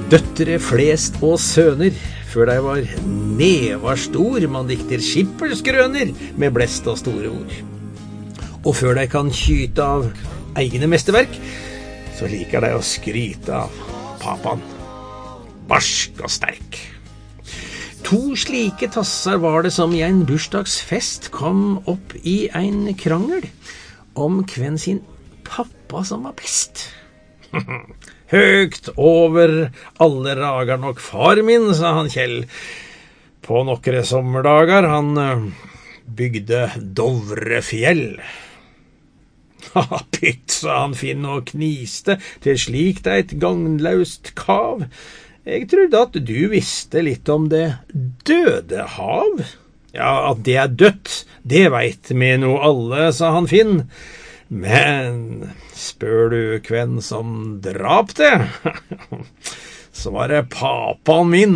Døtre flest og søner, før de var nevar stor, man dikter skippelsgrøner med blest og store ord. Og før de kan kyte av egne mesterverk, så liker de å skryte av papan. Barsk og sterk. 2 slike tassar var det som i en bursdagsfest kom opp i en krangel om hvem sin pappa som var best. Høgt over alle ragar nok far min, sa han Kjell. På nokkre sommerdagar han bygde Dovrefjell. Pytt, sa han Finn og kniste til slikt eit gagnlaust kav. Jeg trodde at du visste litt om det døde hav. Ja, at det dødt, det veit vi nå alle, sa han Finn. Men spør du hvem som drap det, så var det papaen min.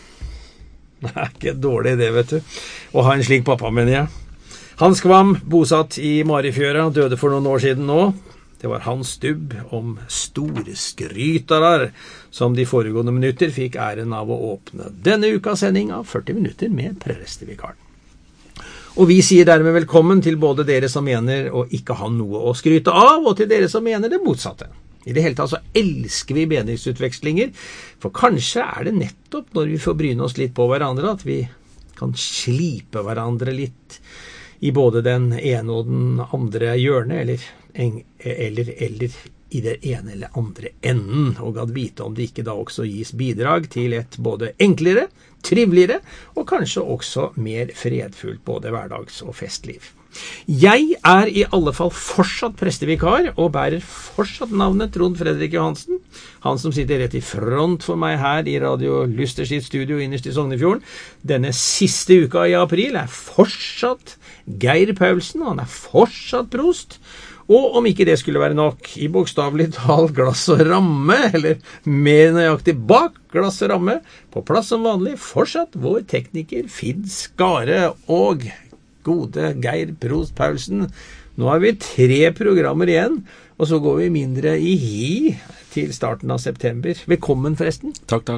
Det ikke dårlig det, vet du. Å ha en slik pappa, mener jeg. Hans Kvam, bosatt i Marifjøra, døde for noen år siden nå. Det var hans stubb om storskrytarar, som de foregående minutter fikk æren av å åpne denne ukas sending av 40 minutter med prestevikaren. Og vi sier dermed velkommen til både dere som mener å ikke ha noe å skryte av, og til dere som mener det motsatte. I det hele tatt så elsker vi meningsutvekslinger, for kanskje det nettopp når vi får bryne oss litt på hverandre, at vi kan slipe hverandre litt i både den ene og den andre hjørnet, eller i det ene eller andre enden, og at vite om det ikke da også gis bidrag til et både enklere, triveligere, og kanskje også mer fredfullt både hverdags- og festliv. Jeg i alle fall fortsatt prestevikar, og bærer fortsatt navnet Trond Fredrik Johansen, han som sitter rett i front for meg her i Radio Lyster sitt studio innerst i Sognefjorden. Denne siste uka i april fortsatt Geir Paulsen, han fortsatt prost. Og om ikke det skulle være nok, i bokstavelig talt glass og ramme, eller mer nøyaktig bak glass og ramme, på plass som vanlig, fortsatt vår tekniker Finn Skare og gode Geir Prost Paulsen. Nå vi 3 programmer igjen, og så går vi mindre i hi til starten av september. Velkommen forresten. Takk.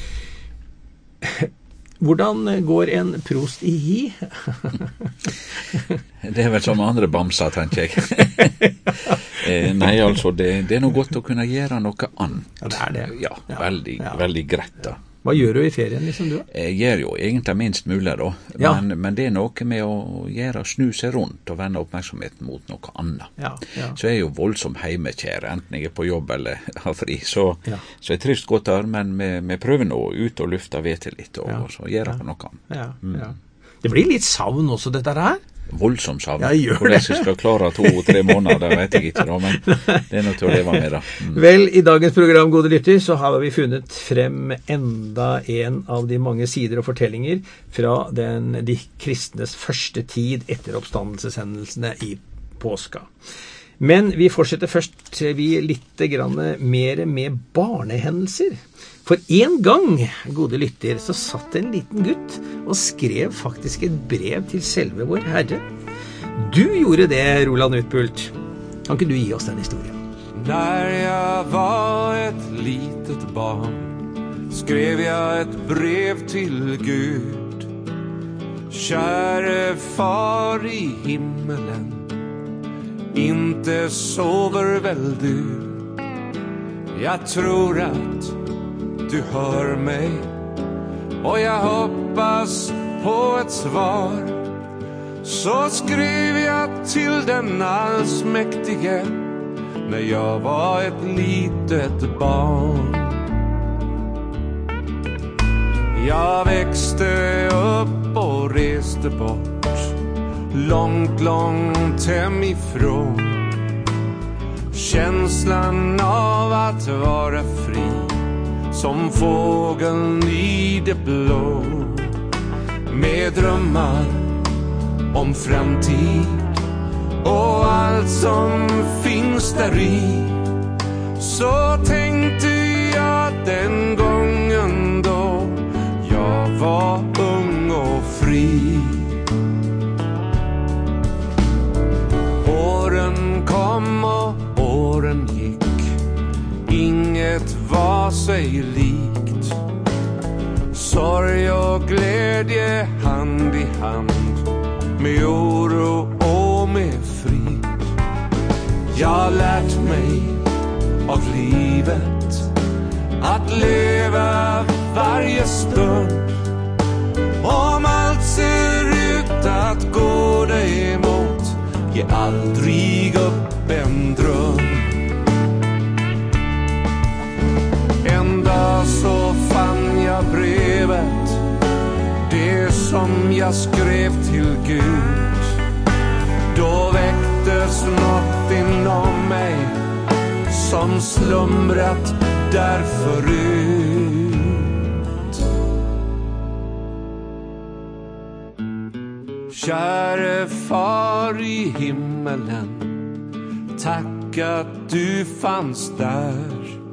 Hvordan går en prost i hi? Det vel som andre bamser, tenker jeg. Nei, altså, det noe godt å kunne gjøre noe annet. Ja, det. Ja, veldig greit da. Hva gjør du i ferien, liksom du? Jeg gjør jo egentlig minst mulig da, men det noe med å snu seg rundt og vende oppmerksomheten mot noe annet. Ja. Så jeg jo voldsomt heimekjær, enten jeg på jobb eller har fri, så jeg trives godt der, men vi prøver nå ut og lufte vete litt, og så gjøre på noe annet. Ja. Det blir litt savn også, dette her? Voldsomt savn. Ja, gjør det. Hvordan jeg skal klare 2-3 måneder, det vet jeg ikke da, men det noe til å leve med da. Vel, i dagens program, gode lytter, så har vi funnet frem enda en av de mange sider og fortellinger fra de kristnes første tid etter oppstandelseshendelsene i påska. Men vi fortsetter først litt mer med barnehendelser. For en gang, gode lytter, så satt en liten gutt og skrev faktisk et brev til selve vår Herre. Du gjorde det, Roland Utbult. Kan ikke du gi oss den historien? När jag var ett litet barn skrev jag ett brev till Gud. Käre far i himmelen, inte sover väl du? Jag tror att du hör mig, och jag hoppas på ett svar. Så skrev jag till den allsmäktige när jag var ett litet barn. Jag växte upp och reste bort, långt hemifrån. Känslan av att vara fri som fågeln i det blå, med drömmar om framtid och allt som finns där i. Så tänkte jag den gången då jag var ung och fri. Åren kom och åren gick, inget var var sig likt. Sorg och glädje hand i hand, med oro och med frid. Jag har lärt mig av livet att leva varje stund. Om allt ser ut att gå dig emot, ge aldrig upp en dröm. En dag så fann jag brevet, det som jag skrev till Gud. Då väcktes något inom mig som slumrat där förut. Käre far i himmelen, tack att du fanns där.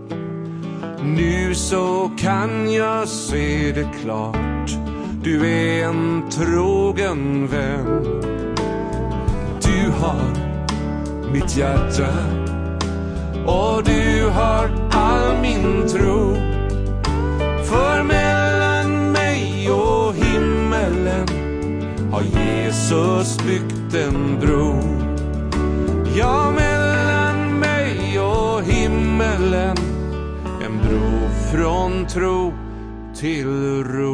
Nu så kan jag se det klart, du är en trogen vän. Du har mitt hjärta och du har all min tro. För mellan mig och himmelen har Jesus byggt en bro. Ja, mellan mig och himmelen, en bro från tro till ro.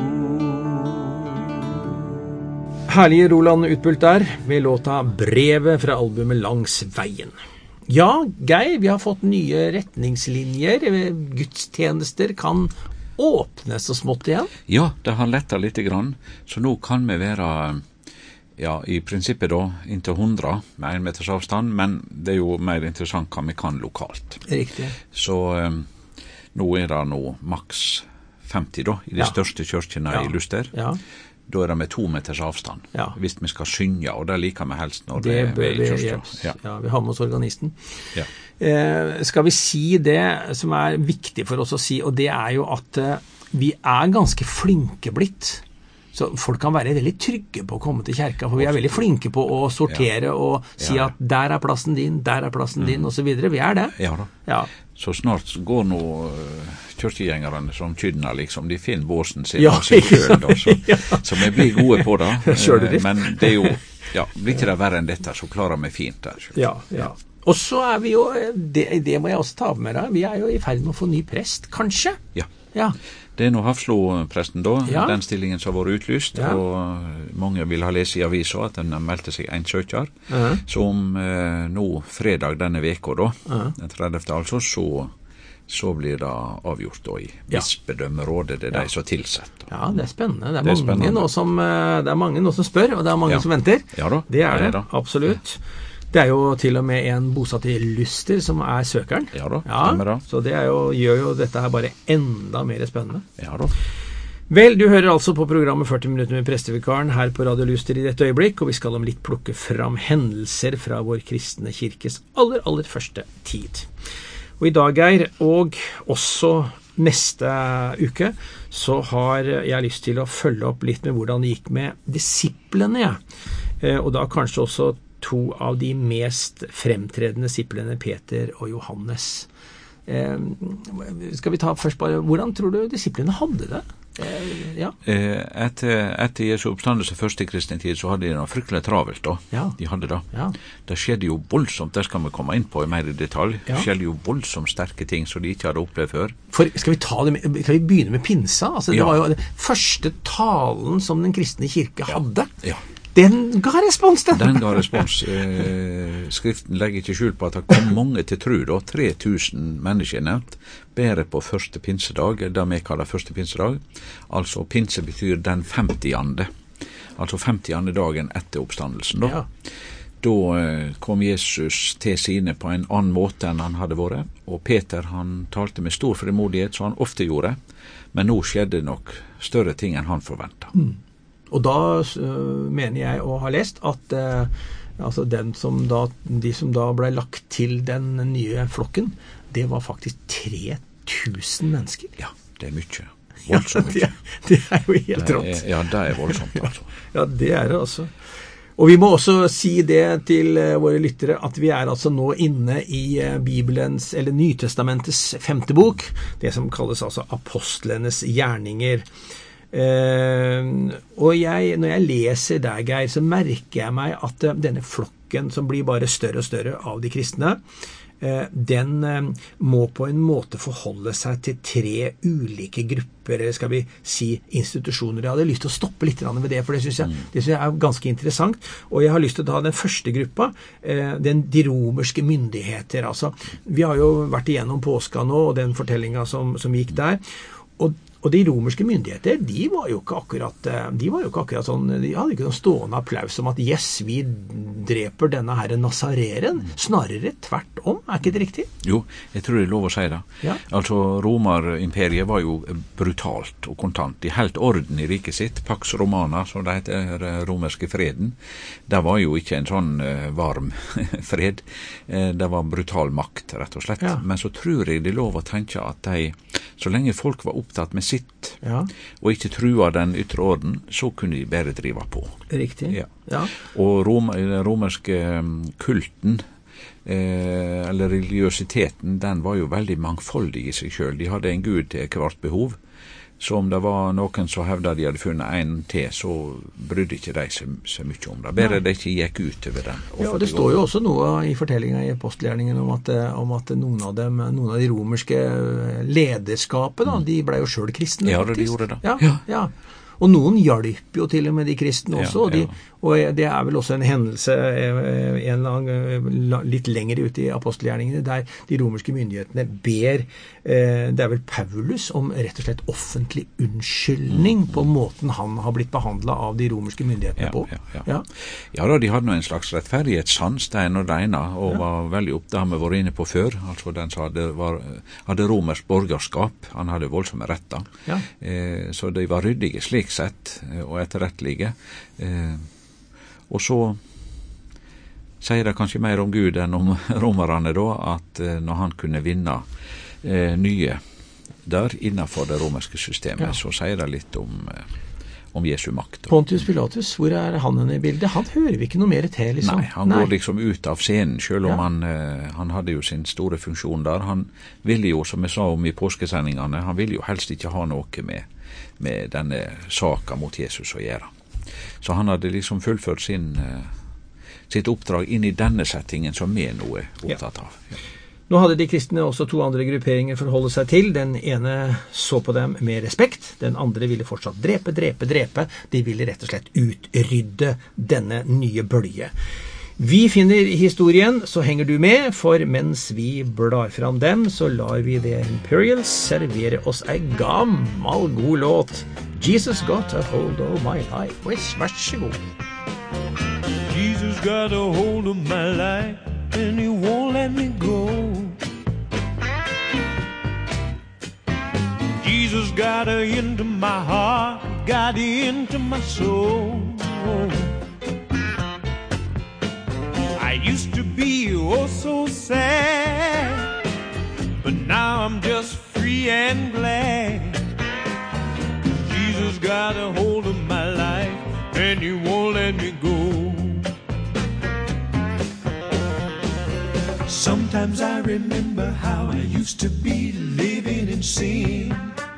Herlige Roland Utbult der, med låta Brevet fra albumet Langs veien. Ja, Geir, vi har fått nye retningslinjer. Gudstjenester kan åpnes så smått igjen. Ja, det har lettet litt grann, så nå kan vi være, ja, i prinsippet da, inntil 100 med 1 meters avstand, men det er jo mer interessant hva vi kan lokalt. Riktig. Så nå er det nå maks 50 da, i de største kjørkene i Luster. Ja. Da er det med 2 meters avstand, hvis vi skal synge, og det liker vi helst når det er i kjørkene. Ja, vi har med oss organisten. Ja. Skal vi si det som er viktig for oss å si, og det er jo at vi er ganske flinke blitt. Så folk kan være veldig trygge på å komme til kjerka, for vi er veldig flinke på å sortere og si at der er plassen din, der er plassen din, og så videre. Vi er det. Ja da. Ja. Så snart går nå kyrkjegjengerne som kydner, liksom, de finner båsen sin av seg selv, så vi blir gode på det. Men det er jo, blir ikke det verre enn dette, så klarer vi fint der. Ja. Og så er vi jo, det må jeg også ta med deg, vi er jo i ferd med å få ny prest, kanskje? Ja. Det er nå Hafslo-presten da, den stillingen som har vært utlyst, og mange vil ha lest i avisa at den meldte seg en søker. Så om nå fredag denne veka da, den 30. altså, så blir det avgjort da i bispedømmerådet, det er de som tilsetter. Ja, det er spennende. Det er mange nå som spør, og det er mange som venter. Ja da. Det er det, absolutt. Det er jo til og med en bosatt i Luster som er søkeren. Ja da, stemmer da. Så det gjør jo dette her bare enda mer spennende. Ja da. Vel, du hører altså på programmet 40 minutter med prestevikaren her på Radio Luster i dette øyeblikk, og vi skal om litt plukke fram hendelser fra vår kristne kirkes aller første tid. Og i dag, Geir, og også neste uke, så har jeg lyst til å følge opp litt med hvordan det gikk med disiplene, og da kanskje også 2 av de mest fremtredende disiplene, Peter og Johannes. Skal vi ta først bare, hvordan tror du disiplene hadde det? Etter Jesu oppstandelse først i kristen tid, så hadde de noe fryktelig travelt da. De hadde det. Det skjedde jo voldsomt, det skal vi komme inn på i mer i detalj. Det skjedde jo voldsomt sterke ting som de ikke hadde opplevd før. Skal vi begynne med pinsa? Altså, det var jo den første talen som den kristne kirke hadde. Den ga respons, den. Den ga respons. Skriften legger ikke skjul på at det kom mange til tro, da. 3000 mennesker nevnt, bare på første pinsedag, det vi kaller første pinsedag. Altså, pinse betyr den 50. Altså 50. dagen etter oppstandelsen, da. Da kom Jesus til sine på en annen måte enn han hadde vært, og Peter, han talte med stor frimodighet, som han ofte gjorde, men nå skjedde nok større ting enn han forventet. Og da mener jeg å ha lest at altså de som da ble lagt til den nye flokken, det var faktisk 3000 mennesker. Ja, det er mye. Voldsomt mye. Det er jo helt rått. Ja, det er voldsomt, altså. Ja, det er det altså. Og vi må også si det til våre lyttere at vi altså nå inne i Bibelens, eller Nytestamentets 5. bok, det som kalles altså Apostlenes gjerninger. Og når jeg leser der, Geir, så merker jeg meg at denne flokken som blir bare større og større av de kristne, den må på en måte forholde seg til 3 ulike grupper, eller skal vi si institusjoner. Jeg hadde lyst til å stoppe litt ved det, for det synes jeg er ganske interessant. Og jeg har lyst til å ta den første gruppa, de romerske myndigheter. Altså, vi har jo vært igjennom påska nå, og den fortellingen som gikk der. Og de romerske myndigheter, de var jo ikke akkurat sånn, de hadde ikke noen stående applaus om at yes, vi dreper denne her Nazareren. Snarere tvert om, ikke det riktig? Jo, jeg tror det er lov å si det. Ja. Altså, Romerimperiet var jo brutalt og kontant. De helt orden i riket sitt, Pax Romana, som det heter, romerske freden. Det var jo ikke en sånn varm fred. Det var brutal makt, rett og slett. Ja. Men så tror jeg det er lov å tenke at så lenge folk var opptatt med sitt, og ikke trua den ytre orden, så kunne de bare drive på. Riktig, ja. Og den romerske kulten, eller religiøsiteten, den var jo veldig mangfoldig i seg selv. De hadde en gud til hvert behov, så om det var noen som hevdet de hadde funnet en til, så brydde ikke de så mye om det. Bare det ikke gikk ut over den. Ja, og det står jo også noe i fortellingen i apostelgjerningen om at noen av de romerske lederskapet, de ble jo selv kristne. Ja, faktisk. De gjorde det. Ja. Og noen hjalp jo til og med de kristne også, og det er vel også en hendelse litt lenger ute i apostelgjerningene, der de romerske myndighetene ber, det er vel Paulus, om rett og slett offentlig unnskyldning på måten han har blitt behandlet av de romerske myndighetene på. Ja, da, de hadde en slags rettferdighetssans, det ene og det ene, og var veldig opp, det har vi vært inne på før, altså den som hadde romersk borgerskap, han hadde voldsomme retter, så de var ryddige slik sett, og etterrettelige, og så sier det kanskje mer om Gud enn om romerne da, at når han kunne vinne nye der innenfor det romerske systemet, så sier det litt om Jesu makt. Pontius Pilatus, hvor er han i bildet? Han hører vi ikke noe mer til, liksom. Nei, han går liksom ut av scenen, selv om han hadde jo sin store funksjon der. Han ville jo, som jeg sa om i påskesendingene, han ville jo helst ikke ha noe med denne saken mot Jesus å gjøre. Så han hadde liksom fullført sitt oppdrag inn i denne settingen som vi nå er opptatt av. Ja. Nå hadde de kristne også 2 andre grupperinger for å holde seg til. Den ene så på dem med respekt, den andre ville fortsatt drepe. De ville rett og slett utrydde denne nye bølge. Vi finner historien, så henger du med, for mens vi blar fram dem, så lar vi The Imperials servere oss en gammel god låt. Jesus got a hold of my life. Vær så god. Jesus got a hold of my life, and he won't let me go. Jesus got into my heart, got into my soul. I used to be oh so sad, but now I'm just free and glad. Jesus got a hold of my life, and he won't let me go. Sometimes I remember how I used to be living in sin.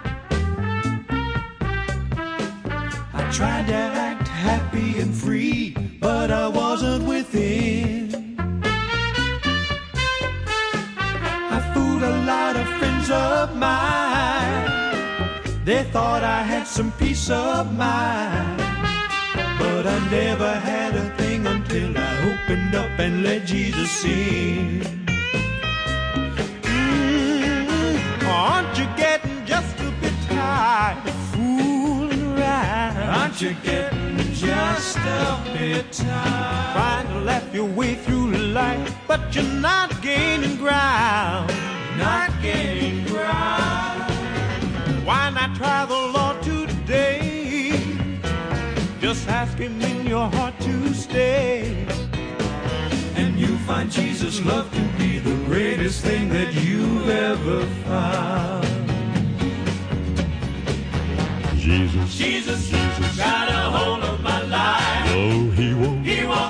I tried to act happy and free, but I wasn't within. I fooled a lot of friends of mine. They thought I had some peace of mind, but I never had a thing until I opened up and let Jesus in. Aren't you getting just a bit tired of fooling around? Aren't you getting just a bit tired trying to laugh your way through life, but you're not gaining ground? Not gaining ground. Why not try the Lord today? Just ask him in your heart to stay, and you'll find Jesus' love to be the greatest thing that you've ever found. Jesus got a hold of my life. No, he won't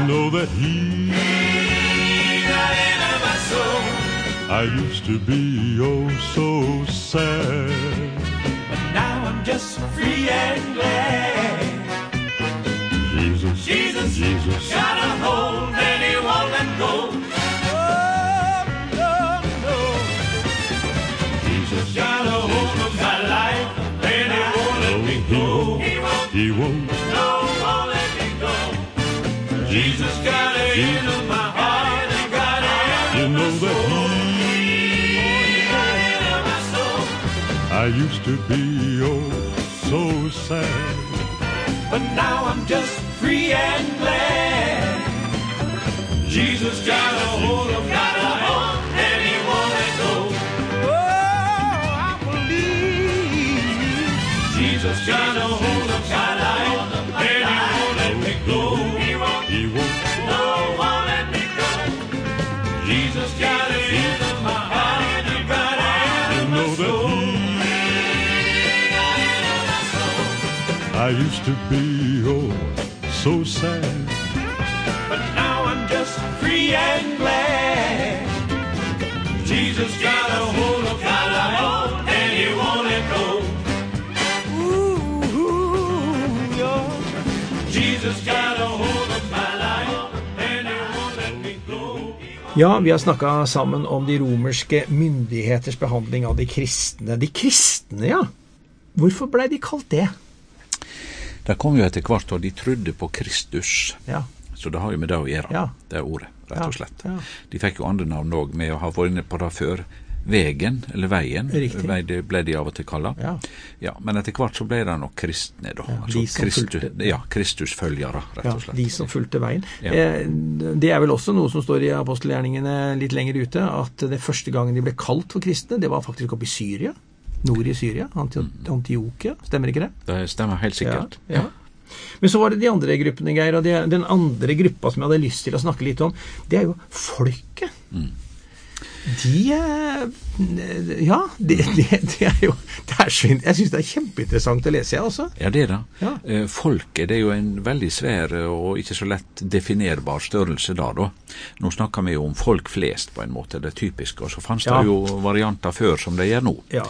know that he I used to be oh so sad, but now I'm just free and glad. Jesus got a hold and he won't let go. Oh, no. Jesus got a hold of my life and he won't let me go. He won't. No, won't let me go. Jesus got it in my heart and got it in my soul. I used to be oh so sad, but now I'm just free and glad. Jesus got a hold of my life and he won't let go. Oh, I believe Jesus got a hold of my life and he won't let me go. He won't. No, won't let me go. Jesus got it in my heart and got it in my soul. I used to be oh so sad, but now I'm just free and glad. Jesus got a hold of my life and he won't let go. Ooh, yeah. Jesus got a hold of my life and he won't let me go. Ja, vi har snakket sammen om de romerske myndigheters behandling av de kristne. De kristne, ja. Hvorfor ble de kalt det? Det kom jo etter hvert, og de trodde på Kristus. Ja. Så det har jo med det å gjøre, Ja. det ordet, rett og slett. Ja. De fikk jo andre navn også, med å ha vært inne på det før. Vegen, eller veien, Riktig. det ble de av og til kallet. Ja. Ja, men etter hvert så ble det nok kristne, da. Ja, Altså de som fulgte- Kristusfølgere, rett og slett. De som fulgte veien. Ja. Det er vel også noe som står i apostelgjerningene litt lenger ute, at det første gangen de ble kalt for kristne, det var faktisk oppe i Syria. Nord i Syria, Antiokia, stemmer ikke det? Det stemmer helt sikkert. Ja. Men så var det de andre gruppene, Geir, og den andre gruppa som jeg hadde lyst til å snakke litt om, det er jo folket. De ja, det er jo det er så, jeg synes det er kjempeinteressant å lese, jeg også. Ja, det er det. Ja. Folket, det er jo en veldig svær og ikke så lett definerbar størrelse da. Nå snakker vi jo om folk flest på en måte, det er typisk, og så fanns det jo varianter før som det gjør nå. Ja.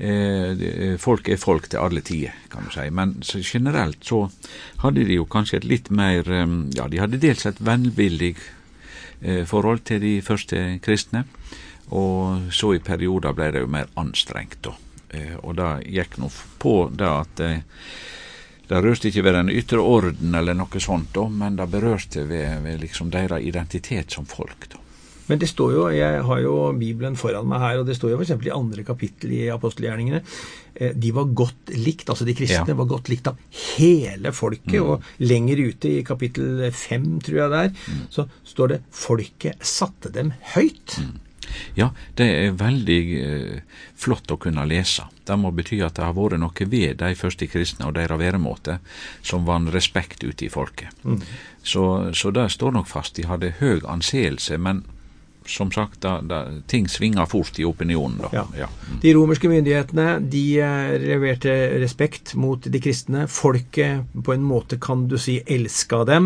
Folk er folk til alle tider, kan du si, men så generelt så hadde de jo kanskje et litt mer, ja, de hadde dels et vennvillig forhold til de første kristne, og så i perioder ble det jo mer anstrengt da. Og da gikk nå på det at det rørte ikke ved den ytre orden eller noe sånt da, men det berørte ved liksom deres identitet som folk da. Men det står jo, jeg har jo Bibelen foran meg her, og det står jo for eksempel i 2. kapittel i apostelgjerningene, de var godt likt, altså de kristne var godt likt av hele folket, og lenger ute i kapittel 5, tror jeg det er, så står det, folket satte dem høyt. Ja, det er veldig flott å kunne lese. Det må bety at det har vært noe ved de første kristne og deres væremåte som var en respekt ute i folket. Så det står nok fast. De hadde høy anseelse, men som sagt, ting svinger fort i opinionen da. Ja. De romerske myndighetene, de leverte respekt mot de kristne. Folket, på en måte kan du si, elsket dem,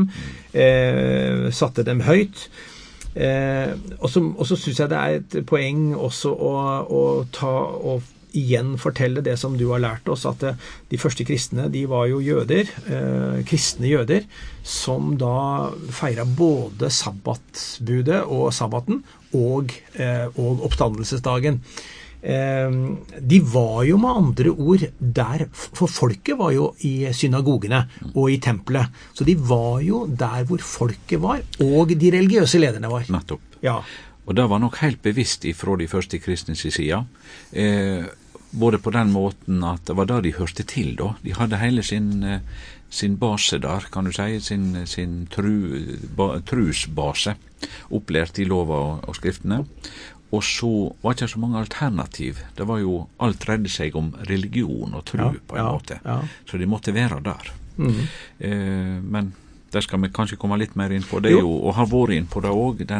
satte dem høyt. Og så synes jeg det er et poeng også å ta og igjen fortelle det som du har lært oss, at de første kristne, de var jo jøder, kristne jøder, som da feiret både sabbatsbudet og sabbaten og oppstandelsesdagen. De var jo med andre ord der, for folket var jo i synagogene og i tempelet, så de var jo der hvor folket var, og de religiøse lederne var. Nettopp. Ja. Og det var nok helt bevisst ifra de første kristnes sida, både på den måten at det var der de hørte til da. De hadde hele sin base der, kan du si, sin trusbase, opplært i lova og skriftene. Og så var det ikke så mange alternativ. Det var jo, alt dreide seg om religion og tro på en måte. Ja. Så de måtte være der. Men der skal vi kanskje komme litt mer inn på det, og har vært inn på det også.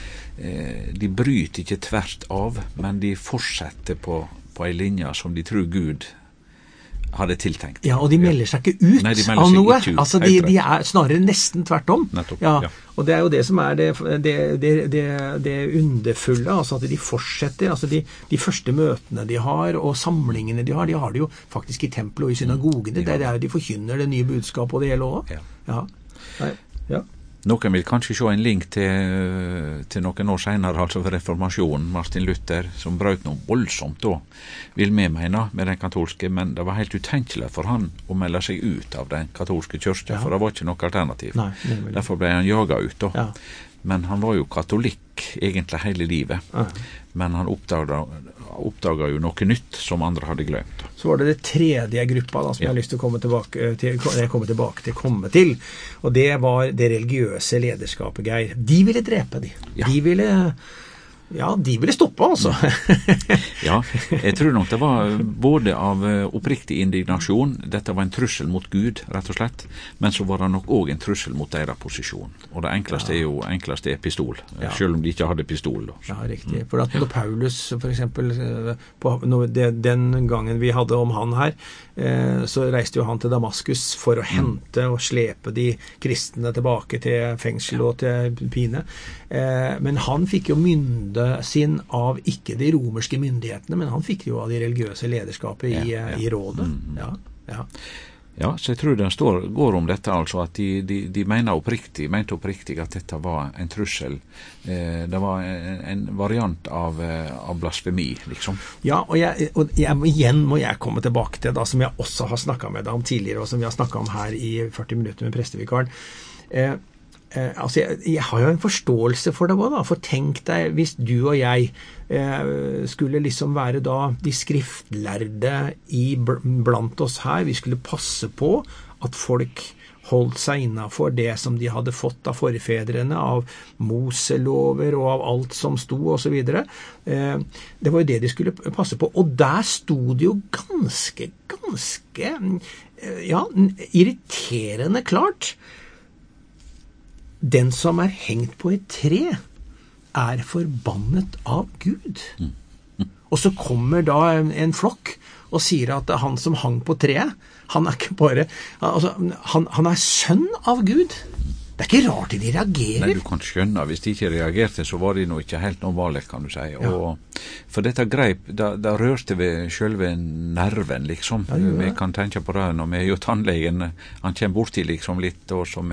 De bryter ikke tvert av, men de fortsetter på en linje som de tror Gud hadde tiltenkt. Ja, og de melder seg ikke ut Nei, de melder av seg noe. ikke ut, Altså, helt de er snarere nesten tvert om. Nettopp, ja. ja. Og det er jo det som er det underfulle, altså at de fortsetter, altså de første møtene de har, og samlingene de har det jo faktisk i tempelet og i synagogene, der er de forkynner det nye budskapet og det hele også. Ja. Ja. Nei. Ja. Noen vil kanskje se en link til noen år senere, altså for reformasjonen, Martin Luther, som brøt noe voldsomt da, vil vi mene, med den katolske, men det var helt utenkelig for han å melde seg ut av den katolske kirke, for det var ikke noe alternativ. Nei, derfor ble han jaget ut da. Ja. Men han var jo katolikk egentlig hele livet, men han oppdaget jo noe nytt som andre hadde glemt. Så var det tredje gruppa da, som jeg har lyst til å komme tilbake til, og det var det religiøse lederskapet, Geir. De ville drepe de. Ja. De ville stoppe, altså. Ja, jeg tror nok det var både av oppriktig indignasjon, dette var en trussel mot Gud, rett og slett, men så var det nok også en trussel mot deres posisjon. Og det enkleste er pistol, selv om de ikke hadde pistol. Da. Ja, riktig. For at når Paulus, for eksempel, den gangen vi hadde om han her, så reiste jo han til Damaskus for å hente og slepe de kristne tilbake til fengsel og til pine. Men han fikk jo mynde sin av ikke de romerske myndighetene, men han fikk jo av de religiøse lederskapet i rådet. Ja, så jeg tror det går om dette, altså at de mente oppriktig at dette var en trussel. Det var en variant av blasfemi, liksom. Ja, og igjen må jeg komme tilbake til, da, som jeg også har snakket med deg om tidligere, og som vi har snakket om her i 40 minutter med prestevikaren. Altså, jeg har jo en forståelse for det også, da. For tenk deg hvis du og jeg skulle liksom være da de skriftlærde blant oss her. Vi skulle passe på at folk holdt seg innenfor det som de hadde fått av forfedrene, av Moselover og av alt som sto og så videre. Det var jo det de skulle passe på. Og der sto det jo ganske irriterende klart. Den som er hengt på et tre er forbannet av Gud. Og så kommer da en flokk og sier at han som hang på treet, han er ikke bare, altså, han er sønn av Gud. Det er ikke rart de reagerer. Nei, du kan skjønne, hvis de ikke reagerte, så var de nå ikke helt normale, kan du si. Og for dette greip, da rørte vi selve nerven, liksom. Vi kan tenke på det når vi er jo tannlegen, han kommer borti liksom litt, og som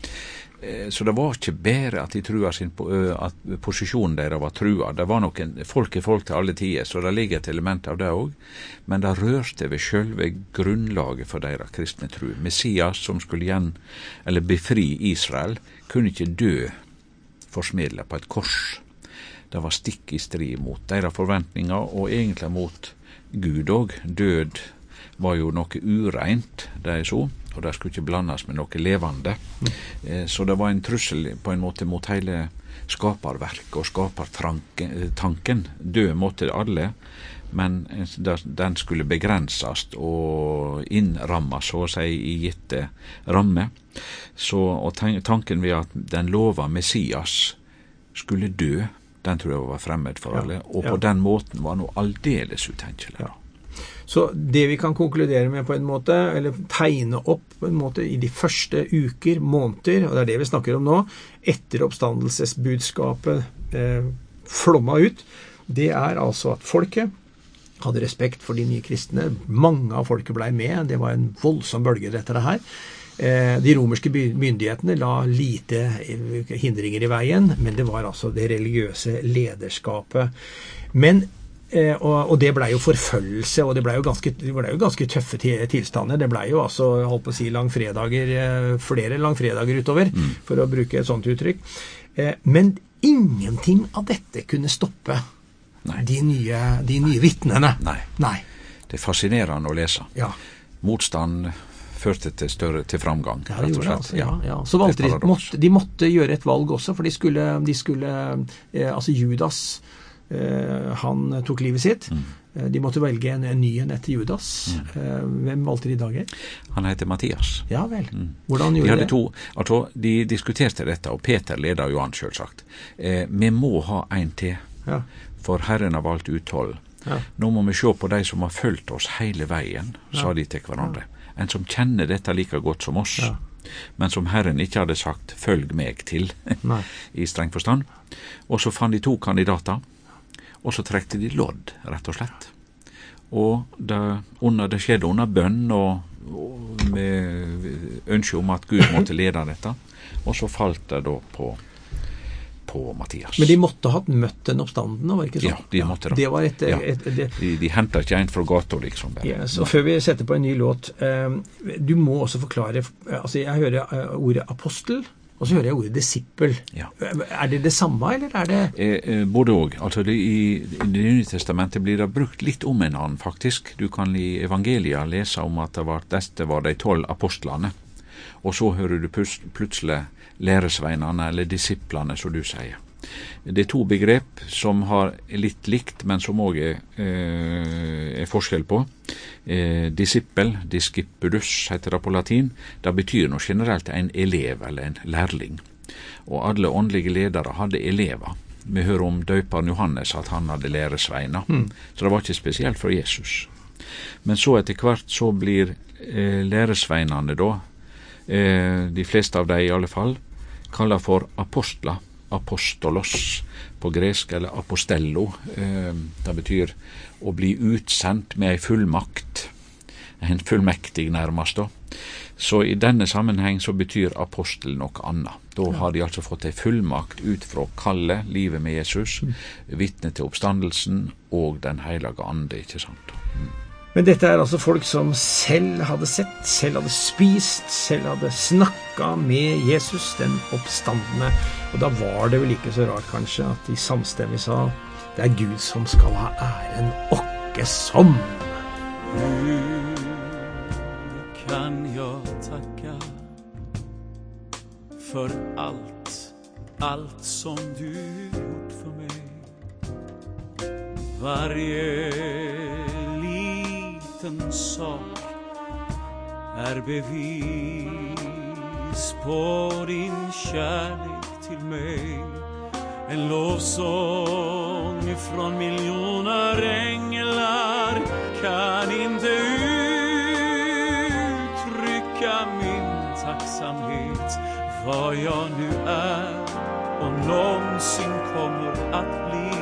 så det var ikke bare at de trua at posisjonen deres var trua. Det var noen folk til alle tider, så det ligger et element av det også. Men det rørte ved selve grunnlaget for deres kristne tro. Messias, som skulle befri Israel, kunne ikke dø forsmedlet på et kors. Det var stikk i strid mot deres forventninger, og egentlig mot Gud også. Død var jo noe ureint, det så, og det skulle ikke blandes med noe levende. Så det var en trussel på en måte mot hele skaperverk og skapertanken. Død måtte alle, men den skulle begrenses og innrammes, så å si, i gitte ramme. Og tanken ved at den lova Messias skulle dø, den tror jeg var fremmed for alle, og på den måten var noe aldeles utenkelig. Ja. Så det vi kan konkludere med på en måte, eller tegne opp på en måte i de første uker, måneder, og det er det vi snakker om nå, etter oppstandelsesbudskapet flomma ut, det er altså at folket hadde respekt for de nye kristne. Mange av folket ble med, det var en voldsom bølge etter det her. De romerske myndighetene la lite hindringer i veien, men det var altså det religiøse lederskapet. Men og det ble jo forfølgelse, og det ble jo ganske tøffe tilstander. Det ble jo altså, holdt på å si, flere langfredager utover, for å bruke et sånt uttrykk. Men ingenting av dette kunne stoppe de nye vittnene. Nei. Det er fascinerende å lese. Ja. Motstand førte til framgang, rett og slett. Så valgte de måtte gjøre et valg også, for de skulle altså Judas, han tok livet sitt. De måtte velge en ny etter Judas. Hvem valgte de i dag? Han heter Mattias. Ja vel. Hvordan gjorde de det? De diskuterte dette, og Peter leder jo an, selvsagt. Vi må ha en til, for Herren har valgt ut 12. Nå må vi se på de som har følt oss hele veien, sa de til hverandre. En som kjenner dette like godt som oss, men som Herren ikke hadde sagt, følg meg til, i streng forstand. Og så fann de 2 kandidater, og så trekte de lodd, rett og slett. Og det skjedde under bønn, og med ønske om at Gud måtte lede dette, og så falt det da på Mattias. Men de måtte ha møtt den oppstandende, var det ikke sånn? Ja, de måtte da. Det var de hentet ikke en fra gata, liksom. Yes, og før vi setter på en ny låt, du må også forklare, altså jeg hører ordet apostel, og så hører jeg ordet disippel. Ja. Er det samme, eller er det? Både og. Altså i Det nye testamentet blir det brukt litt om en annen, faktisk. Du kan i evangelia lese om at dette var de 12 apostlene, og så hører du plutselig læresveinene, eller disiplene, som du sier. Det 2 begrep som har litt likt, men som også er forskjell på. Disippel, discipulus, heter det på latin. Det betyr noe generelt en elev, eller en lærling. Og alle åndelige ledere hadde elever. Vi hører om døperen Johannes, at han hadde læresveiner. Så det var ikke spesielt for Jesus. Men så etter hvert så blir læresveinene da, de fleste av dem i alle fall, kallet for apostler, apostolos på gresk, eller apostello. Det betyr å bli utsendt med en fullmakt, en fullmektig nærmest da. Så i denne sammenheng så betyr apostel noe annet. Da har de altså fått en fullmakt ut fra kallet, livet med Jesus, vitne til oppstandelsen og den hellige ande, ikke sant? Men dette er altså folk som selv hadde sett, selv hadde spist, selv hadde snakket med Jesus, den oppstandende. Og da var det vel ikke så rart kanskje at de samstemmig sa, det er Gud som skal ha æren, åkke som. Nu kan jag tacka för allt som du gjort för mig. Varje liten sak är bevis på din kärlek till mig. En lovsång från miljoner änglar kan inte uttrycka min tacksamhet. Vad jag nu är och någonsin kommer att bli,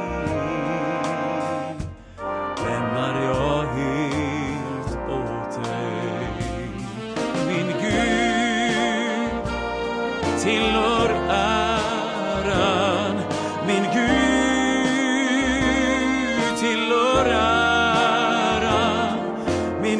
lämnar jag helt åt dig. Min Gud tillhör äran, min Gud tillhör äran, min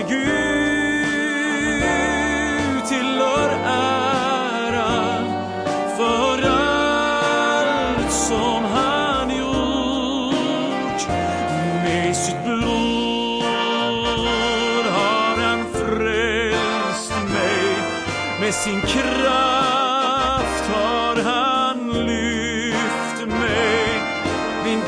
Gud tillhör äran för allt som han gjort. Med sitt blod har han frälst mig, med sin kraft har han lyft mig. Min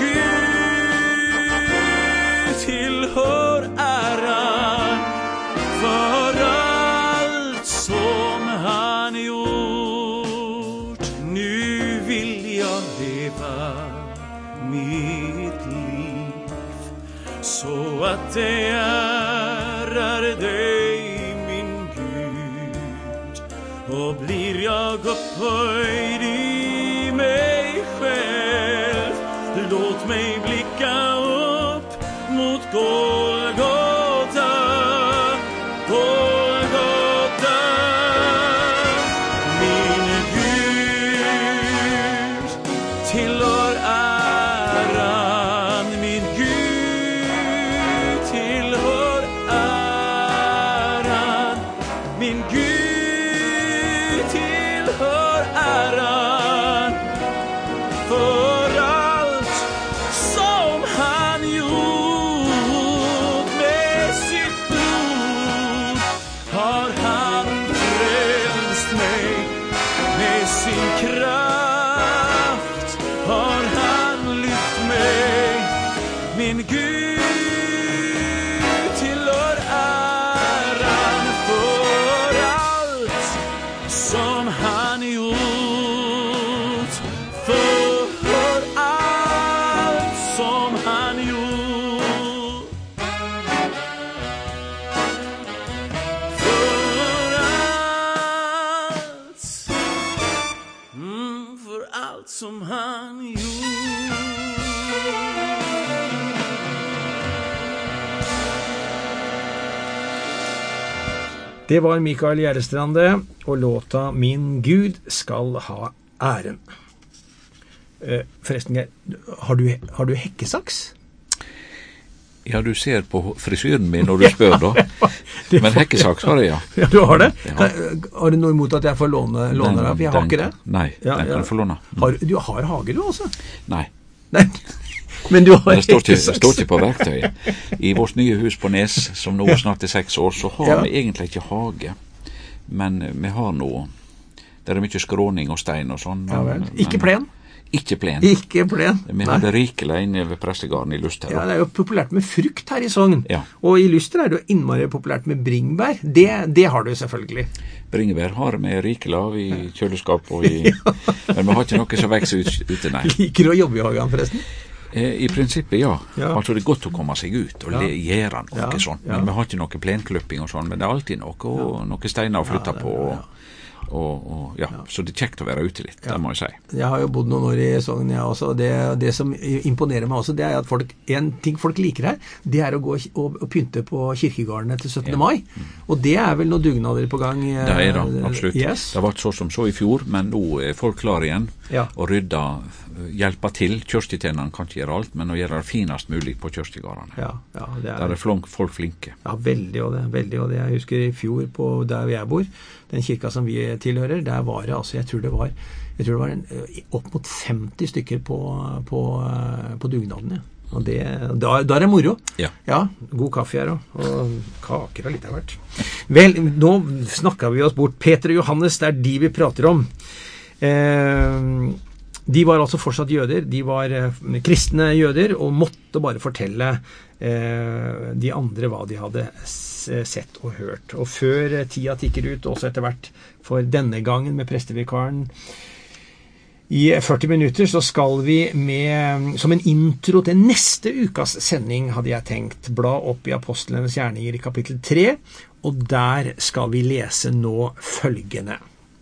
Gud tillhör äran för allt som han gjort. Nu vill jag leva mitt liv så att det ärar dig, min Gud. Och blir jag upphöjd i mig själv, låt mig blicka upp mot Golgata, Golgata. Min Gud tillhör äran, min Gud tillhör äran, min Gud tillhör äran för allt som han gjort. Med sitt blod har han frälst mig, med sin kraft har han lyft mig. Min Gud tillhör äran för allt som han gjort, för allt som han gjort. allt som han gjort. Det var Mikael Gjerdestrande, og låta Min Gud skal ha æren. Forresten, har du hekkesaks? Ja, du ser på frisyren min når du spør da. Men hekkesaks har jeg, ja. Ja, du har det? Ja. Har du noe imot at jeg får låne deg? For jeg har ikke det. Nei, den kan du få låne. Du har hage du også? Nei. Men du har det står ikke på verktøyet. I vårt nye hus på Nes, som nå snart 6 år, så har vi egentlig ikke hage. Men vi har noe. Det er mye skråning og stein og sånn. Ja vel. Ikke plen? Ikke plen. Ikke plen. Vi hadde rikelig inne ved prestegarden i Luster. Ja, det er jo populært med frukt her i Sogn. Ja. Og i Luster er det jo innmari populært med bringebær. Det har du selvfølgelig. Bringebær har vi rikelig av i kjøleskap og i... Men vi har ikke noe som vekser ute, nei. Liker du å jobbe i hagen, forresten? I prinsippet, ja. Altså, det er godt å komme seg ut og gjøre noe sånn. Men vi har ikke noe plenklipping og sånn, men det er alltid noe steiner å flytte på. Så det er kjekt å være ute litt, det må jeg si. Jeg har jo bodd noen år i Sogn, jeg også, og det som imponerer meg også, det er at en ting folk liker her, det er å gå og pynte på kirkegårdene til 17. mai, og det er vel noen dugnader på gang? Det er det, absolutt. Yes. Det har vært så i fjor, men nå er folk klare igjen, og rydda, hjelpe til. Kjørstetjenerne kan ikke gjøre alt, men å gjøre det finest mulig på kjørstegårdene. Der er folk flinke. Ja, veldig, og det. Jeg husker i fjor på der jeg bor, den kirka som vi tilhører, der var det, altså, jeg tror det var opp mot 50 stykker på dugnadene. Og da er det moro. Ja, god kaffe her og kaker og litt av hvert. Vel, nå snakker vi oss bort. Peter og Johannes, det er de vi prater om. De var altså fortsatt jøder, de var kristne jøder, og måtte bare fortelle de andre hva de hadde sett og hørt. Og før tida tikker ut, også etter hvert for denne gangen med prestevikaren, i 40 minutter så skal vi som en intro til neste ukas sending, hadde jeg tenkt, bla opp i Apostlenes gjerninger i kapittel 3, og der skal vi lese nå følgende.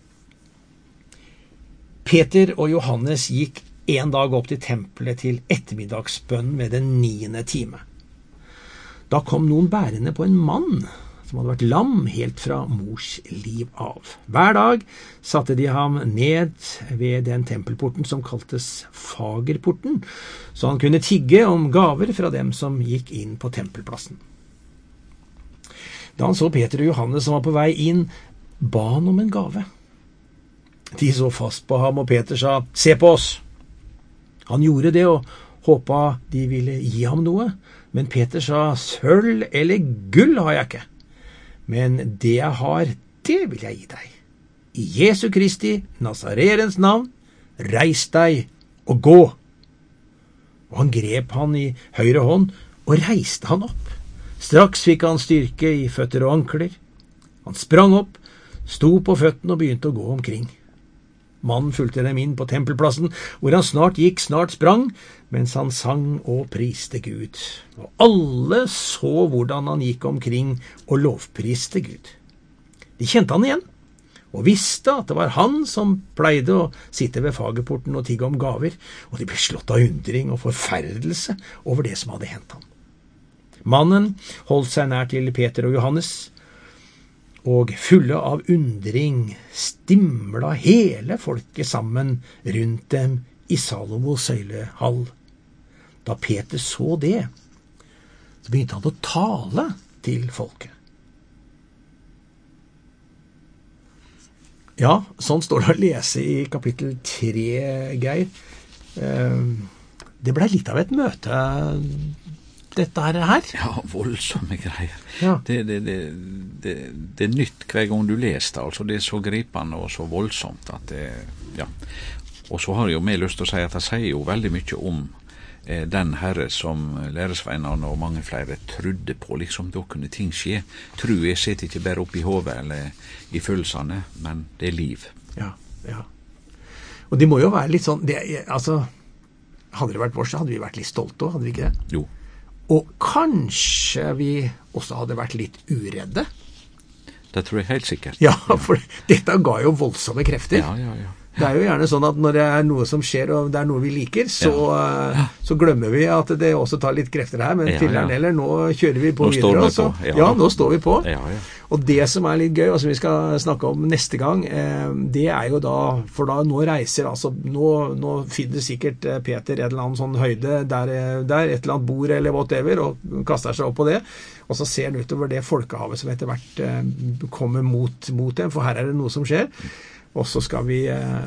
Peter og Johannes gikk en dag opp til tempelet til ettermiddagsbønn med den 9. time. Da kom noen bærende på en mann som hadde vært lam helt fra mors liv av. Hver dag satte de ham ned ved den tempelporten som kaltes Fagerporten, så han kunne tigge om gaver fra dem som gikk inn på tempelplassen. Da han så Peter og Johannes som var på vei inn, ba han om en gave. De så fast på ham, og Peter sa, «Se på oss!» Han gjorde det og håpet de ville gi ham noe, men Peter sa, «Sølv eller gull har jeg ikke, men det jeg har, det vil jeg gi deg. I Jesu Kristi, Nazarerens navn, reis deg og gå!» Og han grep han i høyre hånd og reiste han opp. Straks fikk han styrke i føtter og ankler. Han sprang opp, sto på føttene og begynte å gå omkring. Mannen fulgte dem inn på tempelplassen, hvor han snart gikk, snart sprang, mens han sang og priste Gud. Og alle så hvordan han gikk omkring og lovpriste Gud. De kjente han igjen, og visste at det var han som pleide å sitte ved Fagerporten og tigge om gaver, og de ble slått av undring og forferdelse over det som hadde hendt ham. Mannen holdt seg nær til Peter og Johannes, og fulle av undring stimla hele folket sammen rundt dem i Salomos søylehall. Da Peter så det, så begynte han å tale til folket. Ja, sånn står det å lese i kapittel 3, Geir. Det ble litt av et møte, dette her. Ja, voldsomme greier. Ja. Det er nytt hver gang du leser det, altså det er så gripende og så voldsomt at det, ja. Og så har jeg jo med lyst til å si at det sier jo veldig mye om den herre som læresveinene og mange flere trodde på, liksom da kunne ting skje. Tro jeg sitter ikke bare opp i hodet eller i følelsene, men det er liv. Ja. Og det må jo være litt sånn, altså, hadde det vært vårt, så hadde vi vært litt stolte også, hadde vi ikke det? Jo. Og kanskje vi også hadde vært litt uredde. Det tror jeg helt sikkert. Ja, for dette ga jo voldsomme krefter. Ja. Det jo gjerne sånn at når det noe som skjer, og det noe vi liker, så glemmer vi at det også tar litt krefter her, men filler'n eller nå kjører vi på videre. Nå står vi på. Og det som litt gøy, og som vi skal snakke om neste gang, det jo da, for da nå reiser, altså nå finner sikkert Peter et eller annet sånn høyde der et eller annet bord eller whatever, og kaster seg opp på det, og så ser han utover det folkehavet som etter hvert kommer mot dem, for her det noe som skjer. Og så skal vi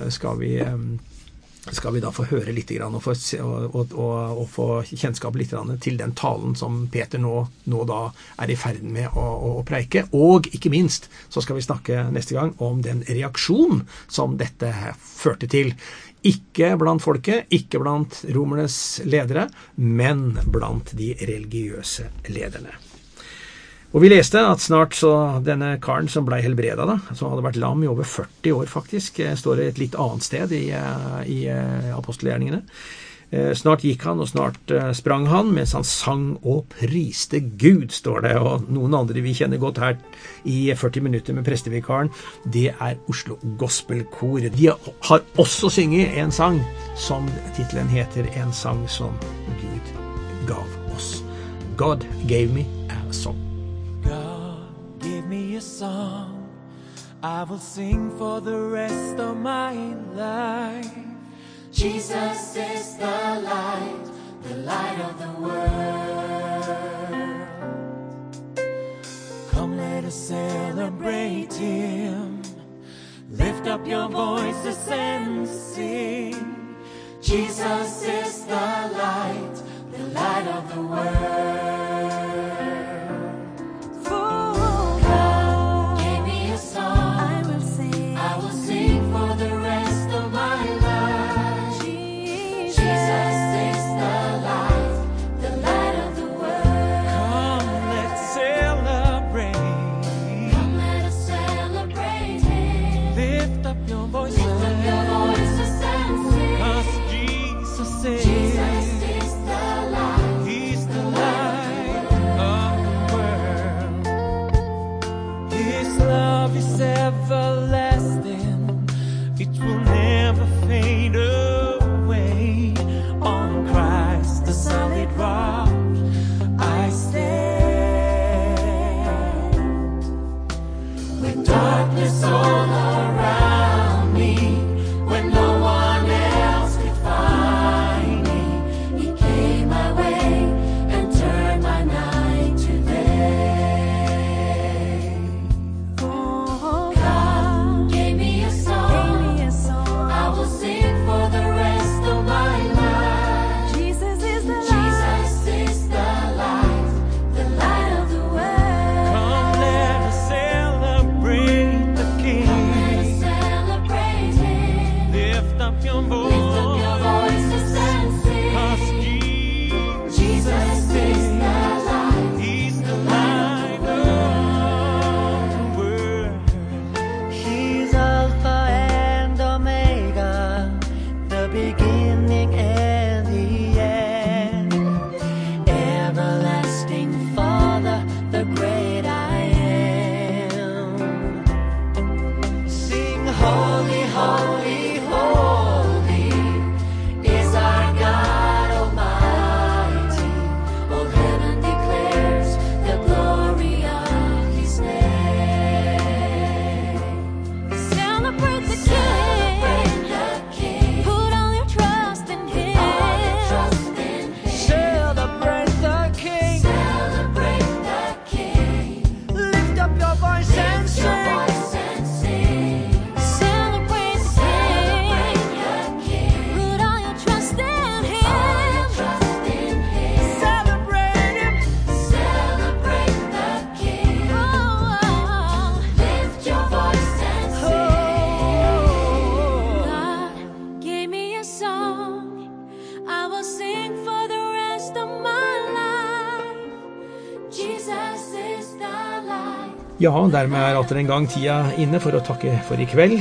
da få høre litt grann og få kjennskap litt grann til den talen som Peter nå da I ferd med å preike. Og ikke minst så skal vi snakke neste gang om den reaksjon som dette førte til. Ikke blant folket, ikke blant romernes ledere, men blant de religiøse lederne. Og vi leste at snart så denne karen som ble helbredet da, som hadde vært lam I over 40 år faktisk, står det et litt annet sted I apostelgjerningene. Snart gikk han, og snart sprang han, mens han sang og priste Gud, står det. Og noen andre vi kjenner godt her I 40 minutter med prestevikaren, det Oslo Gospelkor. De har også synget en sang som titelen heter En sang som Gud gav oss. God gave me a song. Give me a song I will sing for the rest of my life. Jesus is the light of the world. Come let us celebrate Him. Lift up your voices and sing. Jesus is the light of the world. Ja, dermed atter en gang tida inne for å takke for I kveld.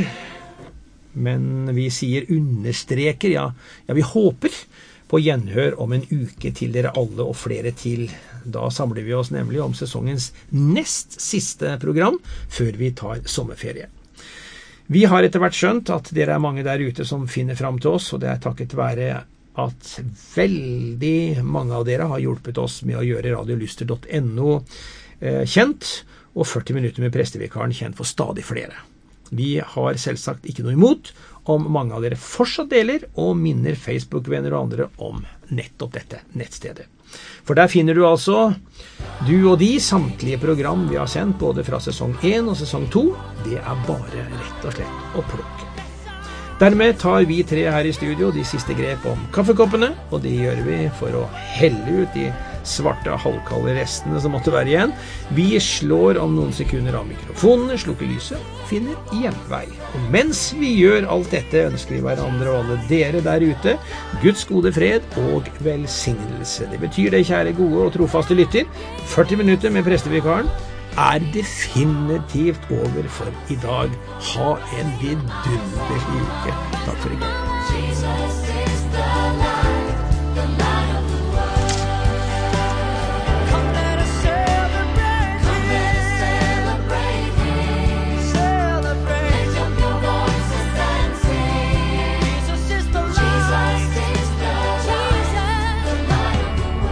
Men vi sier understreker, ja vi håper på gjenhør om en uke til dere alle og flere til. Da samler vi oss nemlig om sesongens nest siste program før vi tar sommerferie. Vi har etter hvert skjønt at dere mange der ute som finner fram til oss, og det takket være at veldig mange av dere har hjulpet oss med å gjøre radiolyster.no kjent, og 40 minutter med prestevikaren kjent for stadig flere. Vi har selvsagt ikke noe imot om mange av dere fortsatt deler og minner Facebook-venner og andre om nettopp dette nettstedet. For der finner du altså du og de samtlige program vi har sendt både fra sesong 1 og sesong 2. Det bare rett og slett å plukke. Dermed tar vi tre her i studio de siste grep om kaffekoppene, og det gjør vi for å helle ut de svarte halvkalde restene som måtte være igjen. Vi slår om noen sekunder av mikrofonene, slukker lyset, finner hjemvei. Og mens vi gjør alt dette, ønsker vi hverandre og alle dere der ute Guds gode fred og velsignelse. Det betyr det, kjære gode og trofaste lytter. 40 minutter med prestevikaren definitivt over for i dag. Ha en vidunderlig uke. Takk for i dag. Jesus is the light of the world. Come let us celebrate Come let us celebrate Him. Celebrate. Lift up your voices and sing. Jesus is the Jesus light. is the light of the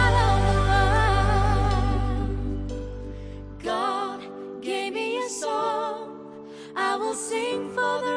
world. God gave me a song I will sing for the